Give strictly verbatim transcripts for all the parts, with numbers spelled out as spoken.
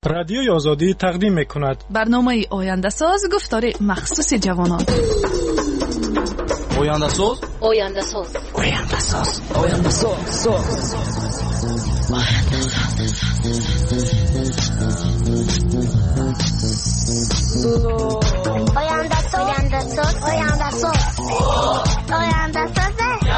رادیوی آزادی تقدیم می‌کند برنامه آینده ساز گفتار مخصوص جوانان. آینده ساز آینده ساز آینده ساز آینده ساز آینده ساز آینده ساز آینده ساز آینده ساز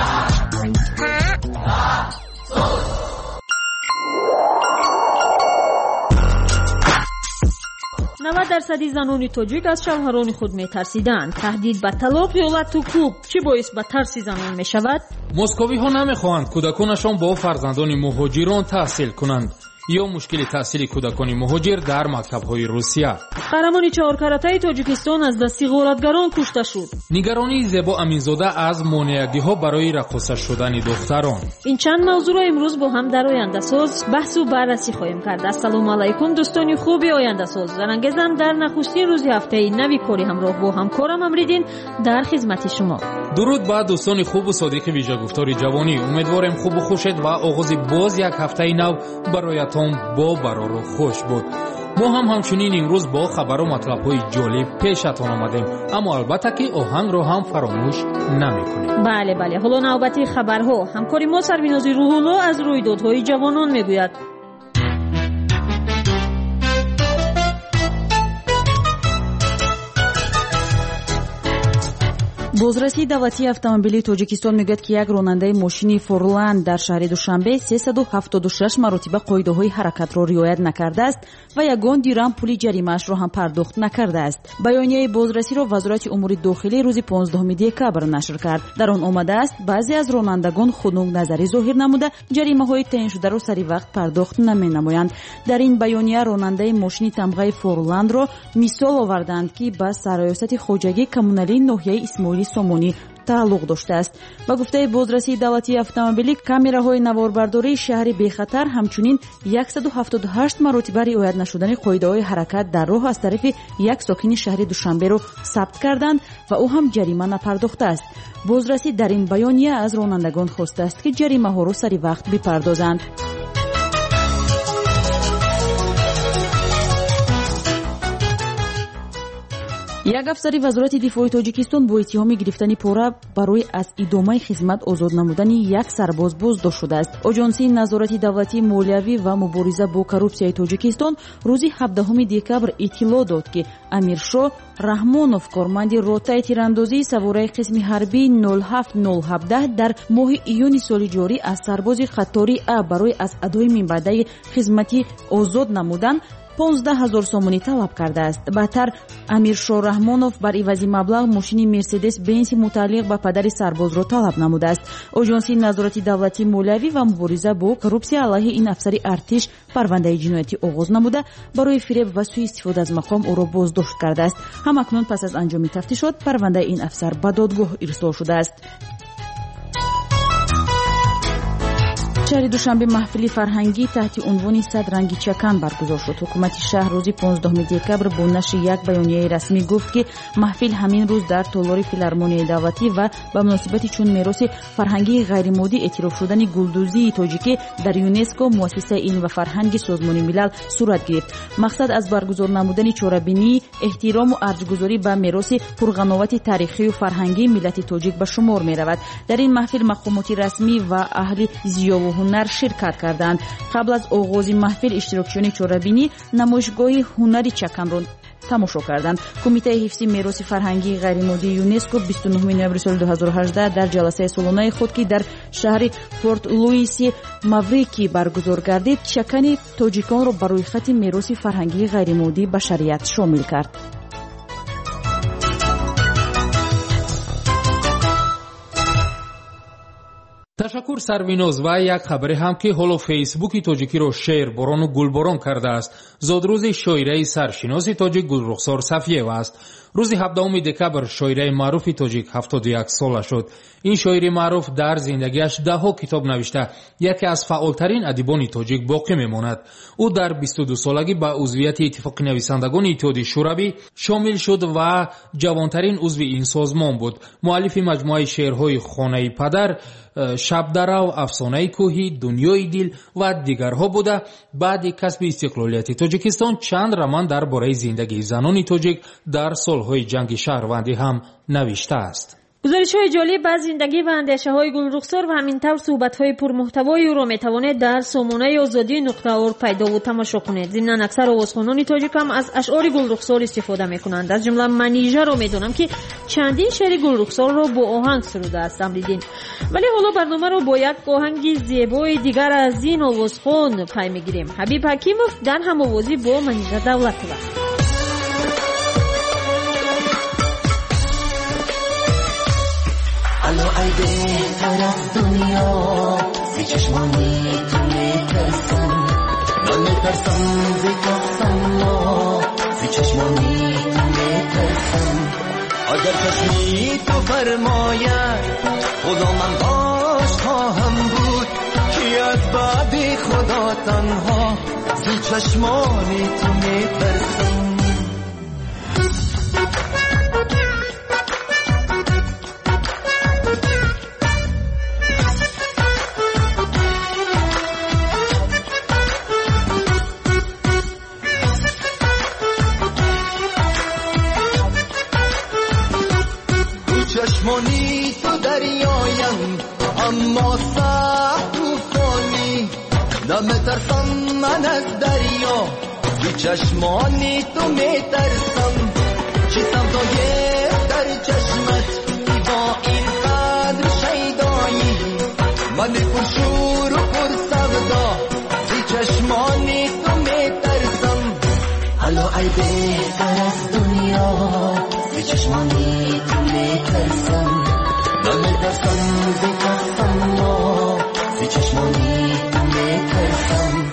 نود درصدی زنان تاجیک از شوهران خود می‌ترسیدند. تهدید به طلاق یا لطوکوب چه باعث به ترس زنان می‌شود؟ مسکوی ها نمی‌خواهند کودکانشان با فرزندان مهاجران تحصیل کنند یا مشکل تحصیل کودکان مهاجر در مکتب‌های روسیه. قهرمان چهار کاراته تاجیکستان از دستی غارتگران کشته شد. نگرانی زیبا امینزاده از مانعگی‌ها برای رقاصه شدن دختران. این چند موضوع را امروز با هم در آینده ساز بحث و بررسی خواهیم کرد. السلام علیکم دوستان خوب آینده ساز. زنگزم در نخستین روز هفته نوی کاری همراه با همکارم امریدین در خدمت شما. درود با دوستان خوب و صادق ویژه گفتار جوانی. امیدوارم خوب و خوشت و آغاز باز یک هفته نو برایتان با برار و خوش بود. ما هم همچنین امروز با خبر و مطلب‌های جالب پیشتان آمدیم، اما البته که آهنگ رو هم فراموش نمی‌کنیم. بله بله، حالا نوبت خبرها. همکاری ما سربینازی روح‌الله از رویدادهای جوانان میگوید. بازرسی دولتی автомобили توجیکستان میگوید که یک راننده ماشین فورلند در شهر دوشنبه سیصد و هفتاد و شش مرتبه قاعده‌های حرکت را رعایت نکرده است و یگان دیرم پول جریمه‌اش را هم پرداخت نکرده است. بیانیه بازرسی را وزارت امور داخلی روز پانزدهم دکبر نشر کرد. در آن آمده است بعضی از رانندگان خنک نظری ظاهر نموده جریمه‌های تعیین شده را سری وقت پرداخت نمی‌نمایند. در این بیانیه راننده ماشین تمغه فورلند را مثال آوردند که با سرایست خوجگی کمونالی ناحیه اسماعیلی سامانی تعلق داشته است. با گفته بازرسی دولتی автомобили کامراهای نواربرداری شهر بخطر همچنین صد و هفتاد و هشت مرتبه رعایت نشدن قاعده‌های حرکت در راه از طرف یک ساکن شهر دوشنبه را ثبت کردند و او هم جریمه نپرداخته است. بازرسی در این بیانیه از رانندگان خواسته است که جریمه ها را سری وقت بپردازند. یک افسر وزارت دفاع تاجیکستان با اتهام گرفتن پاره برای از ادامه خدمت آزاد نمودن یک سرباز بازداشت شده است. آژانسی نظارت دولتی مالیوی و مبارزه با کورپسیای تاجیکستان روز هفدهم دکبر اطلاع داد که امیرشاه رحمانوف کارمند روتای تیراندازی سواره قسم حربی نود و هفت نود و هفت در ماه ایون سال جاری از سرباز خطاری ا برای از ادای منبعد خدمتی آزاد نمودن پانزده هزار سومونی طلب کرده است. بعدتر امیرشاه رحمانوف بر عوض مبلغ ماشین مرسدس بنز متعلق به پدر سرباز را طلب نموده است. آژانسی نظارت دولتی مالیوی و مبارزه با کورپسیا علیه این افسر ارتش پرونده جنایتی آغاز نموده برای فریب و سوء استفاده از مقام او را بازداشت کرده است. همکنون پس از انجام تفتیشات پرونده این افسر به دادگاه ارسال شده است. شهر دوشنبه محفل فرهنگی تحت عنوان صد رنگ چکن برگزار شد. حکومت شهر روز پانزدهم دکبر با نشر یک بیانیه رسمی گفت که محفل همین روز در تالار فیلارمونی دولتی و به مناسبت چون میراث فرهنگی غیرمادی اعتراف شدن گلدوزی تاجیکی در یونسکو مؤسسه علم و فرهنگ سازمان ملل صورت گرفت. مقصد از برگزار نمودن چاره‌بینی، احترام و ارزش‌گذاری به میراث پرغناوت تاریخی و فرهنگی ملت تاجیک به شمار می‌رود. در این محفل مقامات رسمی و اهل ضیاء و هنر شرکت کردند. قبل از آغاز محفل اشتراکچیان چاره‌بینی نمایشگاه هنری چکن را تماشا کردند. کمیته حفظ میراث فرهنگی غیرمادی یونسکو بیست و نهم نوامبر سال دو هزار و هجده در جلسه سالانه خود که در شهر پورت لوئیس ماوریکی برگزار گردید چکن تاجیکان را برای خط میراث فرهنگی غیرمادی بشریت شامل کرد. تشکر سرویناز. و یک خبری هم که حالا فیسبوک تاجیکی رو شعر باران و گلباران کرده است. زادروز شاعره سرشناس تاجیک گلرخسار صفیه است. روز هفدهم دکبر شاعر معروف تاجیک هفتاد و یک ساله شد. این شاعر معروف در زندگیش ده ها کتاب نوشته. یکی از فعالترین ادیبان تاجیک باقی میماند. او در بیست و دو سالگی به عضویت اتفاق نویسندگان اتحاد شوروی شامل شد و جوانترین عضو این سازمان بود. مؤلف مجموعه شعرهای خانه پدر، شب درو، افسانه کوهی، دنیای دل و دیگرها بوده. بعد کسب استقلالیت تاجیکستان چند رمان درباره زندگی زنان تاجیک در سالهای جنگ شهروندی هم نوشته است. گزارش‌های جالب از زندگی و اندیشه‌های گل رخسار و همینطور صحبت‌های پرمحتوای او را می‌توانید در سامانه آزادی نقطه اور پیدا و تماشا کنید. ضمن اکثر آوازخوانان تاجیک هم از اشعار گل رخسار استفاده می‌کنند. از جمله منیژه را می‌دانم که چندین شعر گل رخسار را با آهنگ سروده است امریدین. ولی حالا برنامه را با یک آهنگ زیبای دیگر از این آوازخوان پی می‌گیریم. حبیب حکیموف در هم‌آوازی با منیژه دولتова. الو ای بهتر از دنیا زی چشمانی تو میترسم نمیترسم زی کسم زی چشمانی تو میترسم اگر چشمی تو فرماید خدا من باش خواهم بود که از بعد خدا تنها زی چشمانی تو میترسم چشمانی تو دریایم اما سخت طوفانی نمیترسم من از دریا بی چشمانی تو میترسم چی سودای در چشمت با این قدر شیدایی من پر شور و پر سودا بی چشمانی تو میترسم الو ای بهتر از دنیا بی چشمانی تو میترسم نمیترسم زی کسم زی چشمانی تو میترسم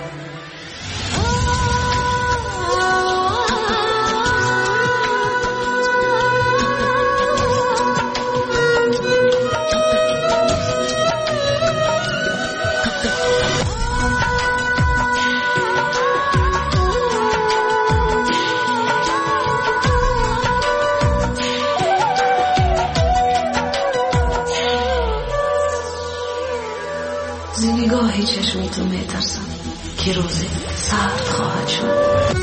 نگاه چشمی تو میترسم که روزی سرد خواهد شد.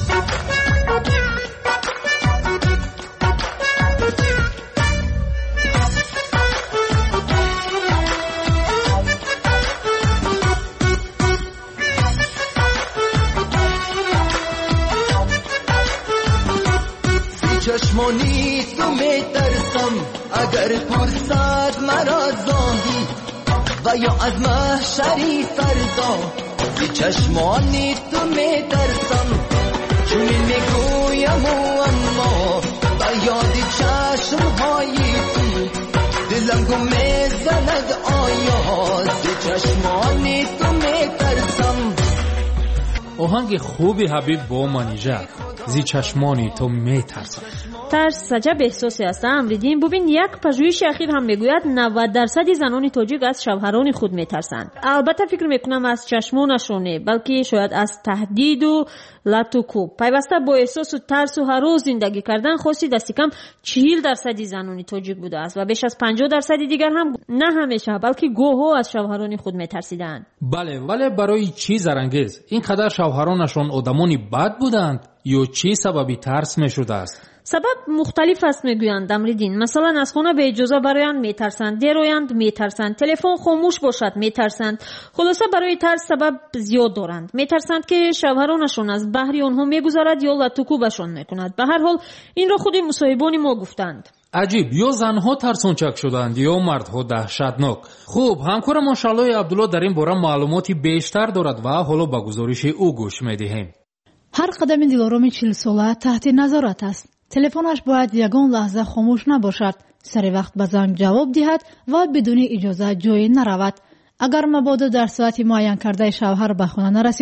چشمانی تو میترسم اگر پرسد مرا زاهی و یا از محشری فردا بی چشمانی تو میترسم چونین میگویم و اما و یادی چشمهایی تو دلم گم میزند آیا بی چشمانی تو میترسم. آهنگ خوبی حبیب با منیژه زی چشمانی تو میترسم. ترس عجب احساسی است امریدین. ببین یک پژوهش اخیر هم میگوید نود درصد زنان تاجیک از شوهران خود میترسند. البته فکر میکنم از چشمانشونه بلکه شاید از تهدید و لط و کوب. پیوسته با احساس و ترس و هراس زندگی کردن خاصی دستی کم چهل درصد زنان تاجیک بوده است و بیش از پنجاه درصد دیگر هم نه همیشه بلکه گوها از شوهران خود میترسیدند. بله ولی برای چی زرانگیز اینقدر شوهرانشون آدمانی بد بودند یا چی سببی ترس میشده است؟ سبب مختلف است میگویند امریدین. مثلا از خانه به اجازه برایند میترسند، درویند میترسند، تلفن خاموش باشد میترسند. خلاصه برای ترس سبب زیاد دارند. میترسند که شوهرانشون از بحری آنها میگذارد یا لطوکوبشون میکند. به هر حال این را خود مصاحبان ما گفتند. عجیب، یا زنها ترسانچک شدند یا مردها دهشتناک. خوب، همکار ما شالای عبدالله در این باره معلوماتی بیشتر دارد و حالا به گزارش او گوش میدهیم. هر قدم دلارامی چهل ساله تحت نظارت است. تلفنش باید یگان لحظه خاموش نباشد، سر وقت به زنگ جواب دهد و بدون اجازه جایی نرود. اگر مبادا در ساعت معین کرده شوهر به خانه نرسید،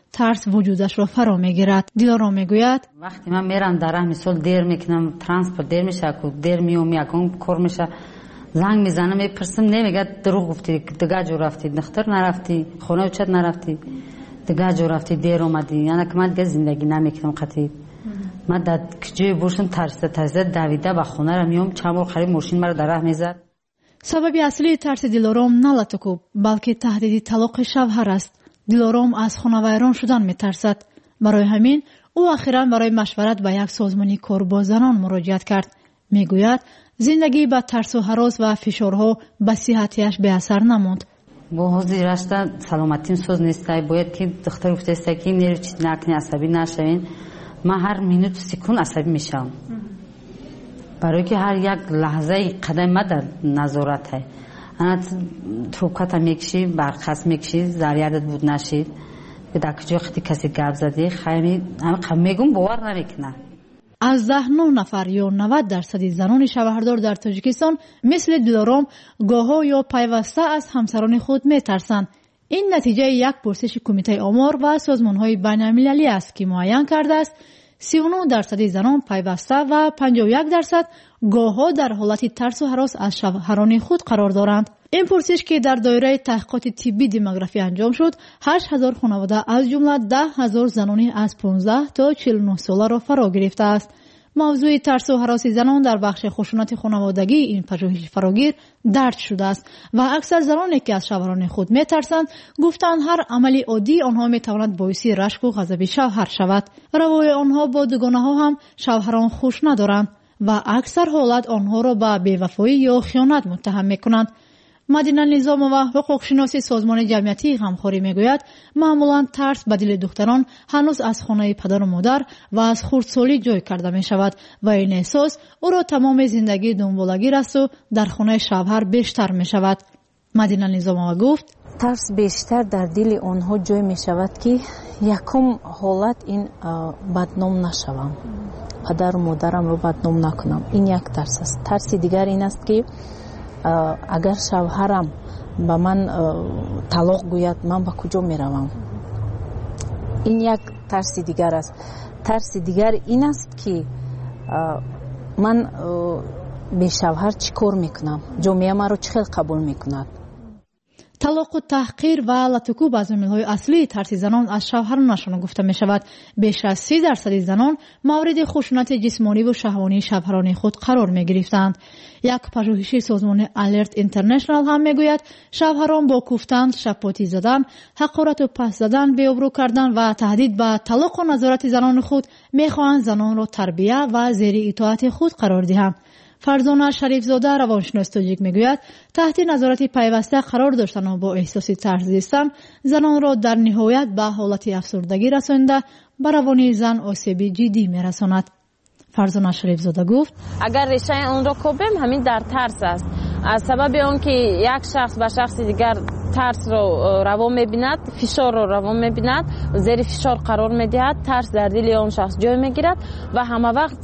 ترس وجودش را فرا میگیرد. دیلارام میگوید وقتی من میرم در راه مثال دیر میکنم، ترانسپورت دیر میشه، دیر میوم یکم کار میشه، زنگ میزنم میپرسم نمیگه دروغ گفتی، دیگه جو رفتی دختر نرفتی، خونه و چت نرفتی، دیگه جو رفتی دیر اومدی. یعنی که من دیگه زندگی نمیکنم قطعی. من در کجای بورشم ترس ترس دویده به خونه را میام، چند بار خرید ماشین مرا در راه میزد. سبب اصلی ترس دیلارام نه لاتوکوب بلکه تهدید طلاق شوهر است. دیلارام از خانه ویران شدن میترسد. برای همین او اخیراً برای مشورت به یک سازمانی کار با زنان مراجعت کرد. میگوید زندگی با ترس و هراس و فشارها به صحتیش به اثر نماند. با حضور رشته سلامتیم سوز نیسته، باید که دکتر گفته است که نیرو چیز نکنی، عصبی نشوین. من هر مینوت سکون عصبی میشم، برای که هر یک لحظه قدم ما در نظارت ہے. انا تروبکت میکشی، برخص میکشی، زریادت بود نشید، به دکجا خیلی کسی گپ زدی خیلی همه میگم باور نمیکنه. از ده نه نفر یا نود درصد زنان شوهردار در تاجیکستان مثل دیلارام گاهی یا پیوسته از همسران خود میترسند. این نتیجه یک پرسش کمیته آمار و سازمان‌های بین‌المللی است که معین کرده است سی و نه درصد زنان پیوسته و پنجاه و یک درصد گاهی در حالت ترس و هراس از شوهران خود قرار دارند. این پرسش که در دایره تحقیقات طبی دموگرافی انجام شد، هشت هزار خانواده از جمله ده هزار زنانی از پانزده تا چهل و نه ساله را فرا گرفته است. موضوع ترس و هراس زنان در بخش خشونت خانوادگی این پژوهش فراگیر درج شده است و اکثر زنانی که از شوهران خود میترسند گفتند هر عملی عادی آنها میتواند باعث رشک و غضب شوهر شود. روای آنها با دوگانه ها هم شوهران خوش ندارند و اکثر حالت آنها را به بی‌وفایی یا خیانت متهم میکنند. مدینه نظام و حقوق شناسی سازمان جمعیتی غمخواری میگوید معمولا ترس به دل دختران هنوز از خانه پدر و مادر و از خردسالی جای کرده می شود و این احساس او را تمام زندگی دنبالگیر است و در خانه شوهر بیشتر می شود. مدینه نظام گفت ترس بیشتر در دل آنها جای می شود که یکم حالت این بدنام نشوم، پدر و مادرم رو بدنام نکنم. این یک ترس است. ترس دیگر این است که اگر شوهرم با من طلاق گوید من با کجا می روم. این یک ترس دیگر است. ترس دیگر این است که من به شوهر چی کار میکنم، جامعه من رو چه قبول میکند. طلاق و تحقیر و لطکوب از عامل‌های اصلی ترس زنان از شوهرانشان گفته می شود. بیش از سی درصد زنان مورد خشونت جسمانی و شهوانی شوهران خود قرار می گرفتند. یک پژوهش سازمان الرت اینترنشنال هم می گوید شوهران با کوفتن، شپاتی زدن، حقارت و پس زدن، بی‌آبرو کردن و تهدید به طلاق و نظارت زنان خود می خواهند زنان را تربیه و زیر اطاعت خود قرار دهند. فرزانه شریفزاده روانشناس تاجیک میگوید تحت نظارت پیوسته قرار داشتن و با احساس ترس زیستن زنان را در نهایت به حالت افسردگی رسانده به روانی زن آسیب جدی میرساند. فرزانه شریفزاده گفت اگر ریشه اون را کوبیم همین در ترس است. از سبب اون که یک شخص به شخص دیگر ترس رو روان میبیند، فشار رو روان میبیند، زیر فشار قرار میدهد، ترس در دل اون شخص جای میگیرد و همه وقت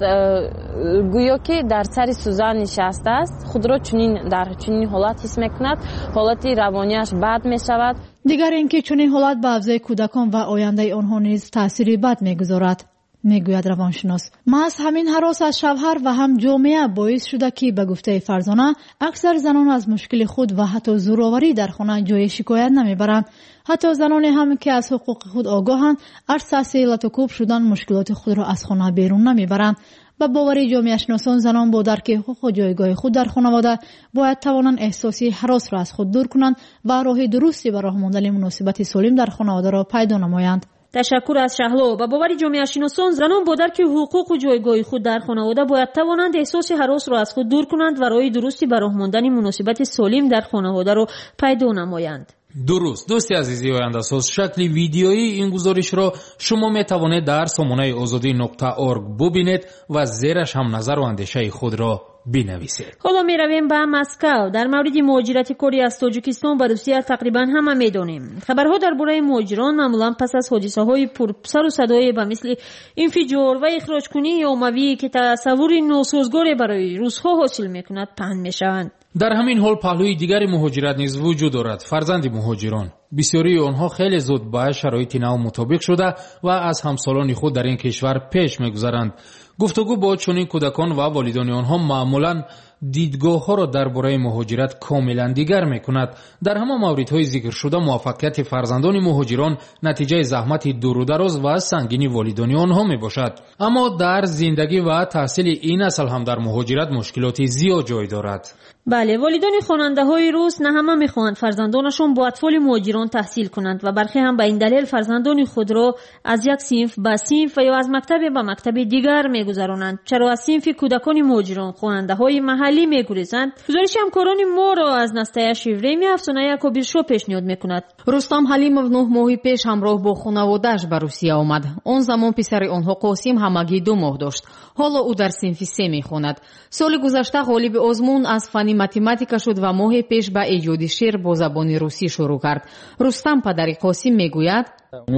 گویا که در سر سوزن نشسته است، خود را چنین در چنین حالت حس میکند، حالت روانیش بد میشود. دیگر اینکه چنین حالت به افزای کودکان و آینده آنها نیز تأثیری بد میگذارد. میگوید روانشناس محض همین هراس از شوهر و هم جامعه باعث شده که به گفته فرزانه اکثر زنان از مشکل خود و حتی زورآوری در خانه جای شکایت نمیبرند. حتی زنانی هم که از حقوق خود آگاهند ارساس لطکوب شدن مشکلات خود را از خانه بیرون نمیبرند. به باور جامعه شناسان زنان با درک حقوق و جایگاه خود در خانواده باید توانند احساسی هراس را از خود دور کنند و راه درستی برای راه ماندن مناسبت سالم در خانواده را پیدا نمایند. تشکر از شهلا. با باور جامعه شناسان زنان با درک حقوق و جایگاه خود در خانواده باید توانند احساس هراس را از خود دور کنند و راه درستی برای راه ماندن مناسبت سالم در خانواده را پیدا نمایند. درست. دوستی عزیزی آینده ساز، شکل ویدیویی این گزارش را شما می توانید در سامانه آزادی نقطه اورگ ببینید و زیرش هم نظر و اندیشه خود را بنویسید. حالا می رویم به مسکو. در مورد مهاجرت کاری از تاجیکستان به روسیه تقریبا همه می دانیم. خبرها درباره مهاجران معمولا پس از حادثه های پر سر و صدای به مثل انفجار و اخراج کنی عمومی که تصور ناسازگاری برای روس‌ها حاصل می کند پهن می شوند. در همین حال پهلوی دیگری مهاجرت نیز وجود دارد، فرزند مهاجران. بسیاری آنها خیلی زود با شرایط نو مطابق شده و از همسالان خود در این کشور پیش می‌گذرند. گفتگو با چنین کودکان و والدان آنها معمولاً دیدگاه ها را درباره مهاجرت کاملا دیگر میکند. در همه موردهای ذکر شده موفقیت فرزندان مهاجران نتیجه زحمت دور و دراز و سنگینی والدان آنها میباشد. اما در زندگی و تحصیل این نسل هم در مهاجرت مشکلاتی زیاد جای دارد. بله، والدان خواننده های روس نه همه میخواهند فرزندانشان با اطفال مهاجران تحصیل کنند و برخی هم به این دلیل فرزندان خود را از یک صنف به صنف و یا از مکتب به مکتب دیگر میگذرانند. چرا از صنف کودکان مهاجران خواننده های محلی میگریزند؟ گزارش همکاران ما را از نسته شیوری میافزونه یعقوبی شو پیشنهاد میکند. رستم حلیمов نه ماهی پیش همراه با خانواده‌اش به روسیه آمد. اون زمان پسر آنها قاسم همگی دو ماه داشت. حالا او در صنف سه میخواند. سال گذشته غالب آزمون از فن متماتیکا شد و ماه پیش به ایجاد شعر با زبان روسی شروع کرد. رستم پدر قاسم میگوید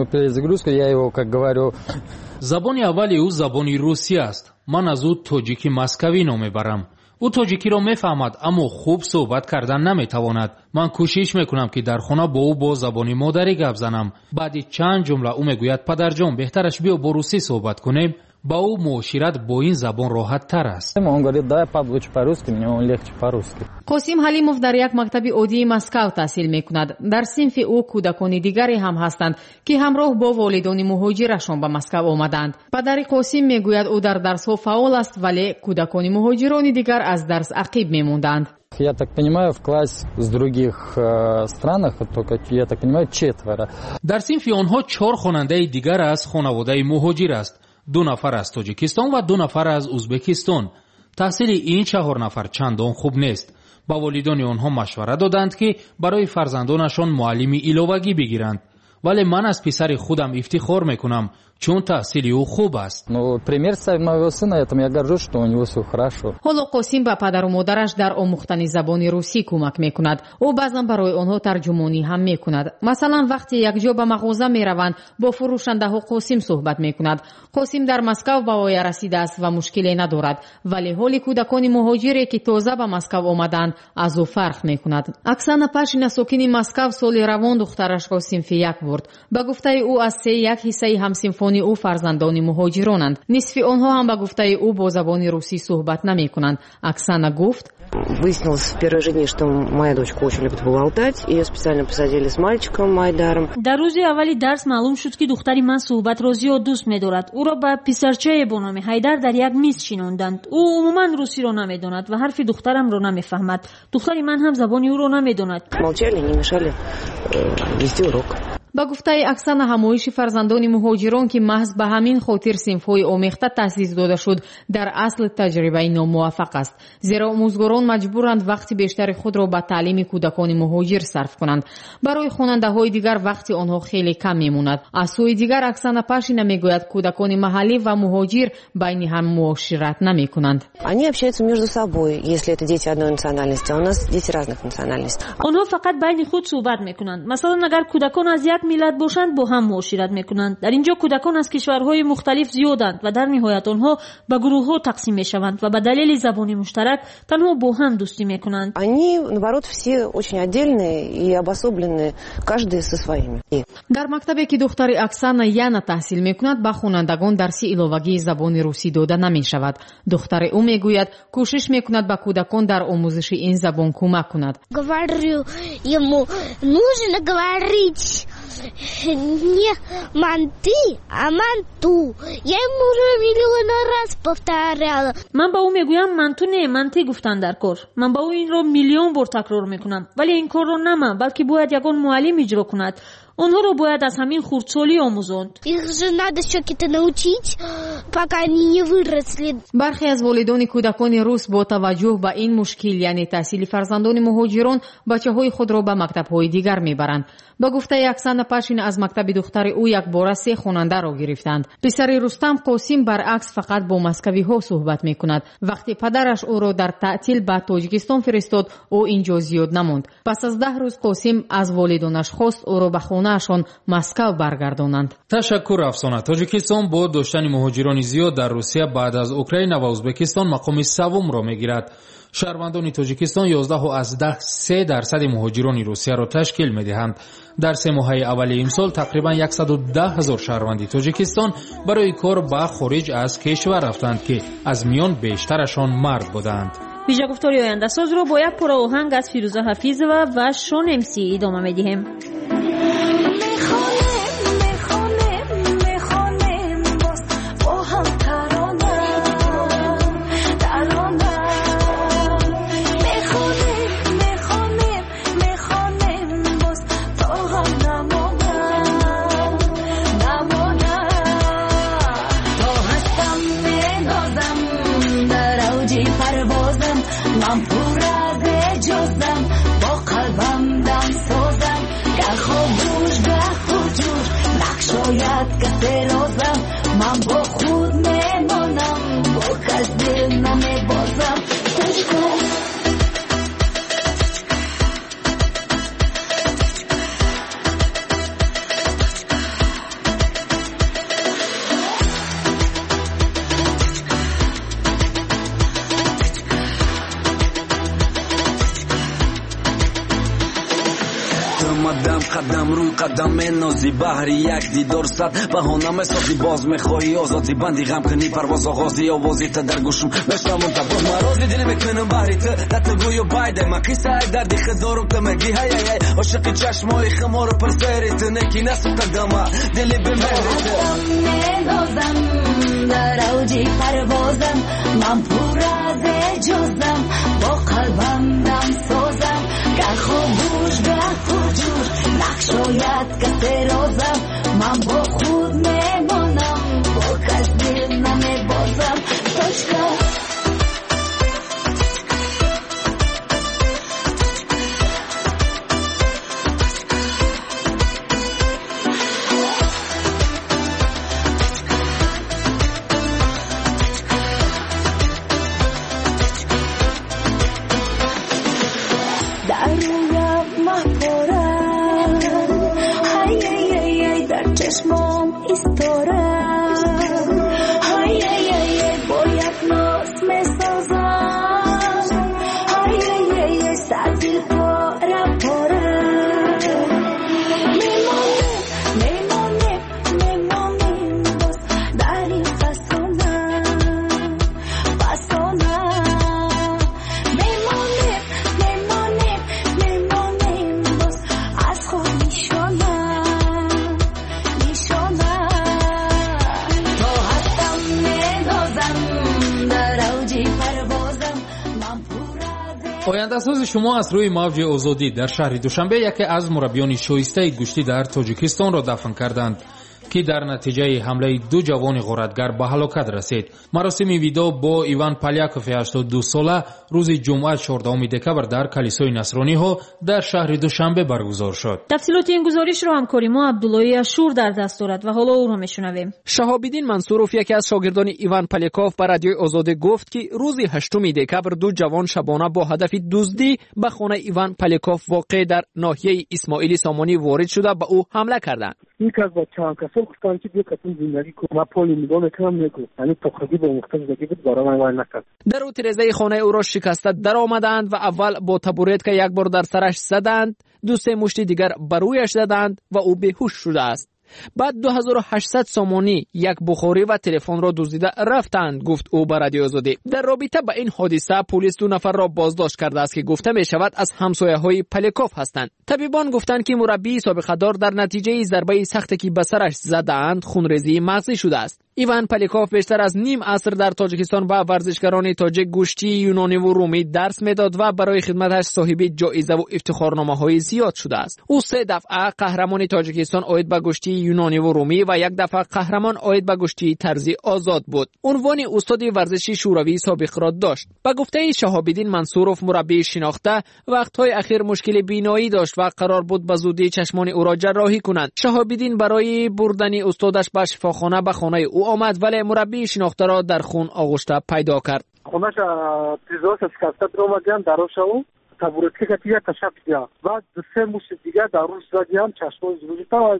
زبان اولی او زبان روسی است. من از او تاجیکی مسکوی نام میبرم. او تاجیکی را میفهمد اما خوب صحبت کردن نمیتواند. من کوشش میکنم که در خانه با او با زبان مادری گپ زنم. بعد چند جمله او میگوید پدرجان بهترش بیا با روسی صحبت کنیم. با او معاشرت با این زبان راحت تر است. قاسم حلیمov در یک مکتب عادی مسکو تحصیل میکند. در صنف او کودکان دیگری هم هستند که همراه با والدان مهاجرشان به مسکو آمدند. پدر قاسم میگوید او در درس‌ها فعال است ولی کودکان مهاجران دیگر از درس عقب میموندند. Я так понимаю, в классе с других э, странах только, я так понимаю, четверо. در صنف آنها چهار خواننده دیگر از خانواده مهاجر است. دو نفر از تاجیکستان و دو نفر از ازبکستان. تحصیل این چهار نفر چندان خوب نیست. با والدان آنها مشوره دادند که برای فرزندانشان معلمی علاوگی بگیرند. ولی من از پسر خودم افتخار میکنم چون تحصیل او خوب است. حالا قاسم به پدر و مادرش در آموختن زبان روسی کمک میکند. او بعضا برای آنها ترجمانی هم میکند. مثلا وقتی یک جا به مغازه میروند با فروشنده ها قاسم صحبت میکند. قاسم در مسکو به وی رسیده است و مشکلی ندارد ولی حال کودکان مهاجری که تازه به مسکو آمدند از او فرق میکند. اکسانا پاشینا ساکن مسکو سال روان دخترش را صنف یک برد. به گفته او از سه یک حصه همصنفان او فرزندان مهاجرانند. نصف آنها هم به گفته او با زبان روسی صحبت نمی کنند. اکسانا گفت Выяснилось в первые же дни, что моя дочка очень любит поболтать. Ее специально посадили с мальчиком Майдаром. در روز اولی درس معلوم شد که دختری من صحبت را زیاد دوست می‌دارد. او را با پسرچه با نام حیدر در یک میز شیناندند. او عموما روسی را نمی‌داند و حرف دخترم را نمی‌فهمد. دختری من هم زبان او را نمی‌داند. Молчали, не мешали вести урок. با گفته اکسانا همایش فرزندان مهاجران که محض به همین خاطر صنف‌های آمیخته تأسیس داده شد در اصل تجربه ناموفق است. زیرا آموزگاران مجبورند وقتی بیشتر خود را به تعلیم کودکان مهاجر صرف کنند. برای خواننده‌های دیگر وقتی آنها خیلی کم میموند. از سوی دیگر اکسانا پاشینا میگوید کودکان محلی و مهاجر بین هم معاشرت نمی‌کنند. Они общаются между собой, если это дети одной национальности, а у нас дети разных национальностей. آنها فقط بین خود صحبت می‌کنند. مثلا اگر کودکان از یک ملت باشند با هم معاشرت میکنند. در اینجا کودکان از کشورهای مختلف زیادند و در نهایت آنها به گروه‌ها تقسیم میشوند و به دلیل زبان مشترک تنها با هم دوستی میکنند. Они, наоборот, все очень отдельные и обособленные, каждый со своими. در مکتبی که دختر اکسانا یانا تحصیل میکند به خوانندگان درس علاوگی زبان روسی داده نمیشود. دختر او میگوید کوشش میکند به کودکان در آموزش این زبان کمک کند. Говорю ему, нужно говорить не манты, а манту. Я ему уже миллион раз повторяла. من با او میگویم منتو نه منتی گفتن در کار. من با او این رو میلیون بار تکرار میکنم ولی این کار رو نه من بلکه باید یگان معلم اجرا کند. آنها رو باید از همین خردسالی آموزاند. Их же надо все-таки научить, пока они не выросли. برخی از والدان کودکان روس با توجه به این مشکل یعنی تحصیل فرزندان مهاجران بچه‌های خود را به مکتب‌های دیگر میبرند. با گفته اکسانا پاشینا از مکتب دختر او یک بار سه خواننده را گرفتند. پسر رستم قاسم برعکس فقط با مسکوی ها صحبت میکند. وقتی پدرش او را در تعطیل به تاجیکستان فرستاد او اینجا زیاد نماند. پس از ده روز قاسم از والدانش خواست او را به خانه‌شان مسکو برگردانند. تشکر افسانه. تاجیکستان با داشتن مهاجران تعدادانی زیاد در روسیه بعد از اوکراین و ازبکستان مقام سوم را میگیرد. شهروندان تاجیکستان یازده و از ده سه درصد مهاجران روسیه را تشکیل میدهند. در سه ماه اول امسال تقریبا صد و ده هزار شهروندی تاجیکستان برای کار به خارج از کشور رفتند که از میان بیشترشان مرد بودند. ویژه گفتاری آینده ساز رو با یک پاره آهنگ از فیروزه حفیظ و شون امسی ادامه میدیم. من پر از جزم با قلبم دم سازم گر خاموش به خجور نقشاید که سرازم من با خود میمانم با کس دل نمیبازم قدم روی قدم منازی بحری یک دیدار صد بهانه مسازی باز میخواهی آزادی بندی غم کنی پرواز آغازی آوازی تا در گوشم نشنم تا باز مرازی دل میکنم بحری تو دت گویو بایده من قصه دردی خدارم تو مگی هی هی عاشق چشمای خمار پر سری تو نکی نسو قدم دل بمیری تو منازم در اوجی پروازم من پر از جزم با قلبم دم سازم گر خاموش به خجور نقشاید که سرازم من با خود میمانم با کس دل نمیبازم توشکا آینده‌ساز شما از روی موج آزادی در شهر دوشنبه یکی از مربیان شایسته گشتی در تاجیکستان را دفن کردند که در نتیجه حمله دو جوان غارتگر به هلاکت رسید. مراسم ویدا با ایوان پالیاکوف هشتاد و دو ساله روز جمعه چهاردهم دکبر در کلیسای نصرانی ها در شهر دوشنبه برگزار شد. تفصیلات این گزارش را همکاری ما عبدالله اشور در دست دارد و حالا او را میشنویم. شهاب‌الدین منصورов یکی از شاگردان ایوان پالیاکوف به رادیوی آزادی گفت که روز هشتم دکبر دو جوان شبانه با هدف دزدی به خانه ایوان پالیاکوف واقع در ناحیه اسماعیلی سامانی وارد شده به او حمله کردند. یک از بچه‌ها کسا گفتن که بیا کتون زندگی کن ما پولی نگاه میکنم نگو یعنی تخریبی با مختلف زندگی بود برای من وای نکرد. در او ترزه خانه او را شکسته در آمدند و اول با تبورت که یک بار در سرش زدند، دو سه مشت دیگر بر رویش زدند و او بیهوش شده است. بعد دو هزار و هشتصد سامانی یک بخاری و تلفن را دزدیده رفتند، گفت او به رادیو آزادی. در رابطه با این حادثه پلیس دو نفر را بازداشت کرده است که گفته می شود از همسایه‌های پالیاکوف هستند. طبیبان گفتند که مربی سابقه دار در نتیجه ضربه سختی که به سرش زدند خونریزی مغزی شده است. ایوان پالیاکوف بیشتر از نیم عصر در تاجیکستان به ورزشکاران تاجیک گوشتی یونانی و رومی درس میداد و برای خدمتش صاحب جایزه و افتخارنامه‌های زیاد شده است. او سه دفعه قهرمان تاجیکستان آید به گوشتی یونانی و رومی و یک دفعه قهرمان آید به گوشتی طرزی آزاد بود. عنوان استاد ورزشی شوروی سابق را داشت. به گفته شهاب‌الدین منصورов مربی شناخته وقت‌های اخیر مشکل بینایی داشت و قرار بود به زودی چشمان او را جراحی کنند. شهاب‌الدین برای بردن استادش به شفاخانه به خانه او آمد ولی مربی شناخته را در خون آغشته پیدا کرد. خونش تیزاش شکسته در آمدن دروش او تبورتی که تیه تشک دیا بعد دو سه مشت دیگه در روش زدیم چشمان زروجی تا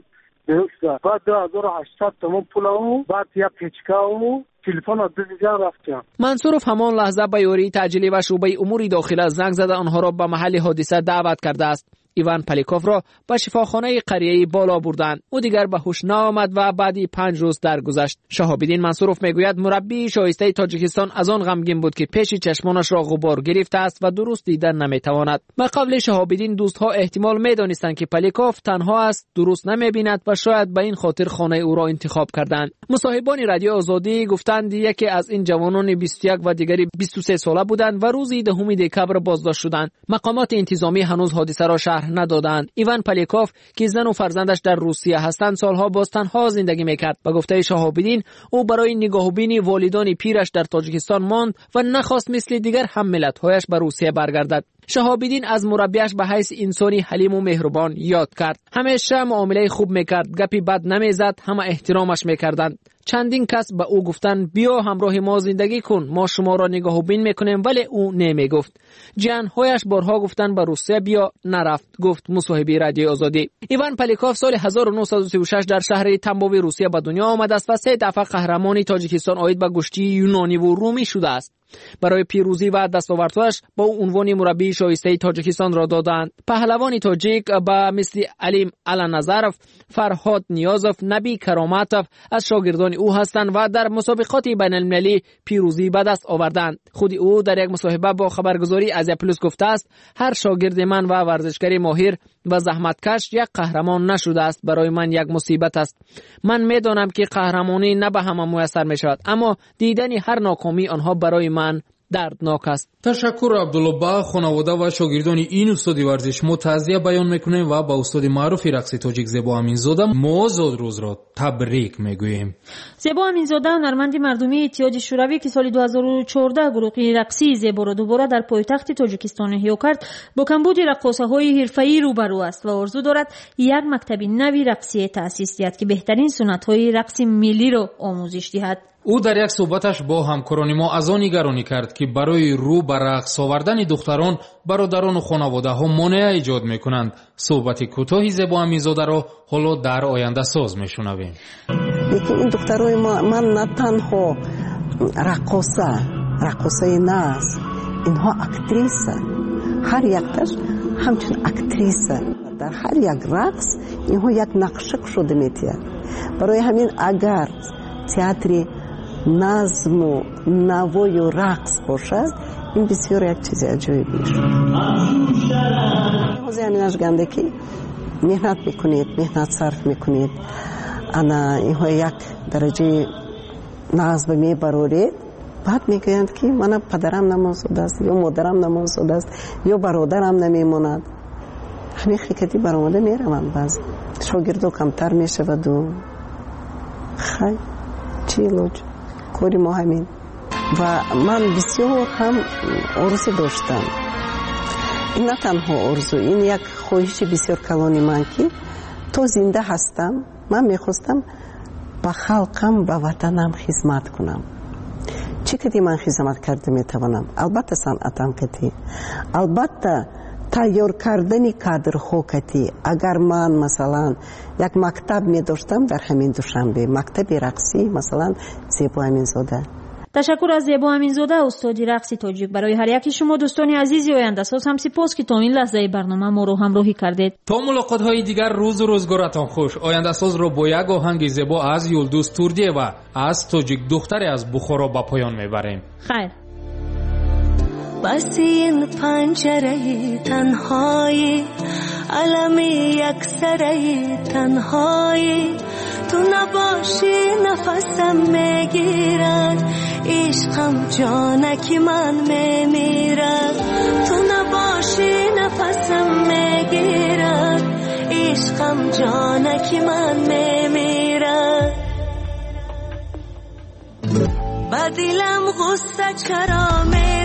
درست. بعد دو هزار و هشتصد تومان پول و بعد یک پیچکه و تلفن از دیگر رفتم. منصورов همان لحظه به یاری تعجیلی و شعبه امور داخله زنگ زده آنها را به محل حادثه دعوت کرده است. ایوان پلیکوف را به شفاخانه قریه بالا بردند. او دیگر به هوش نآمد و بعدی پنج روز درگذشت. شهاب‌الدین منصورов میگوید مربی شایسته تاجیکستان از آن غمگین بود که پیش چشمانش را غبار گرفته است و درست دیدن نمیتواند. به قول شهاب‌الدین دوستها احتمال میدانستند که پلیکوف تنها است، درست نمیبیند و شاید به این خاطر خانه او را انتخاب کردند. مصاحبان رادیو آزادی گفتند یکی از این جوانان بیست و یک و دیگری بیست و سه ساله بودند و روز دهم دکبر بازداشت شدند. مقامات انتظامی هنوز حادثه را شرح ندادند. ایوان پلیکوف که زن و فرزندش در روسیه هستند سالها باز تنها زندگی میکرد. به گفته شهاب‌الدین او برای نگاهبینی والدان پیرش در تاجیکستان ماند و نخواست مثل دیگر هم ملت‌هایش به روسیه برگردد. شهاب‌الدین از مربیش به حیث انسانی حلیم و مهربان یاد کرد. همیشه معامله خوب میکرد، گپی بد نمیزد، همه احترامش میکردند. چندین کس به او گفتند بیا همراه ما زندگی کن، ما شما را نگاهبین میکنیم، ولی او نمیگفت. جانهایش بارها گفتند به روسیه بیا، نرفت. گفت مصاحبه رادیو آزادی. ایوان پلیکوف سال هزار و نهصد و سی و شش در شهر تنبوی روسیه به دنیا آمده است و سه دفعه قهرمانی تاجیکستان آید به گشتی یونانی و رومی شده است. برای پیروزی و دستاوردهایش با او عنوان مربی شایسته تاجیکستان را دادند. پهلوان تاجیک با مثل علیم علنظرف، فرهاد نیازوف، نبی کراماتوف از شاگردان او هستند و در مسابقات بین المللی پیروزی به دست آوردند. خود او در یک مصاحبه با خبرگزاری آزیا پلوس گفته است هر شاگرد من و ورزشکار ماهر و زحمتکش یک قهرمان نشده است، برای من یک مصیبت است. من میدانم که قهرمانی نه به همه میسر می شود، اما دیدن هر ناکامی آنها برای من دردناک است. تشکر عبدالله. با خانواده و شاگردان این استاد ورزش ما تعزیه بیان میکنیم و با استاد معروف رقص تاجیک زیبا امینزاده ما زاد روز را تبریک میگوییم. زیبا امینزاده هنرمند مردمی اتحاد شوروی که سال دو هزار و چهارده گروه رقصی زیبا را دوباره در پایتخت تاجیکستان احیا کرد، با کمبود رقاصه‌های حرفه‌ای روبرو است و آرزو دارد یک مکتب نوی رقصی تأسیس دهد که بهترین سنت‌های رقص ملی را آموزش دهد. او در یک صحبتش با همکاران ما از آن نگرانی کرد که برای رو به رقص آوردن دختران برادران و خانواده ها مانع ایجاد میکنند. صحبت کوتاهی زیبا امینزاده را حالا در آینده ساز میشنویم. یکی این دخترای ما من نه تنها رقاصه رقاصه ناز، اینها اکتریسه، هر یکتش همچون اکتریسه. در هر یک رقص اینها یک نقشه شده میتید. برای همین اگر تئاتر نظم و نوای و رقص باشد این بسیار یک چیز عجیبی است. حوزه همینش گنده که مهنت میکنید، مهنت صرف میکنید، انا اینها یک درجه نظم میبرورید، بعد میگویند که من پدرم نمازده است یا مادرم نمازده است یا برادرم نمیماند. همین خیکتی برآمده میروند، بعض شاگردو کمتر میشود و خیلی چی لوج کوری ما همین. و من بسیار هم آرزو داشتم، این نه تنها آرزو، این یک خواهش بسیار کلانی من که تو زنده هستم من میخواستم با خلقم با وطنم خدمت کنم. چی کدی من خدمت کرده میتوانم؟ البته صنعتم کدی، البته تیار کردن کادرها کدی. اگر من مثلا یک مکتب می داشتم در همین دوشنبه، مکتب رقصی مثلا زیبا امینزاده. تشکر از زیبا امینزاده استاد رقص تاجیک. برای هر یکی شما دوستان عزیزی آینده ساز هم سپاس که تا این لحظه برنامه ما رو همراهی کردید. تا ملاقات های دیگر روز و روزگارتان خوش. آینده ساز رو با یک آهنگ زیبا از یلدوز توردیه و از تاجیک دختری از بخارا به پایان میبریم. خیر. بس این پنجره تنهایی، علم یک سره تنهایی، تو نباشی نفسم میگیرد، عشقم جانکی من میمیرد. تو نباشی نفسم میگیرد، عشقم جانکی من میمیرد. با دلم غصه چرا می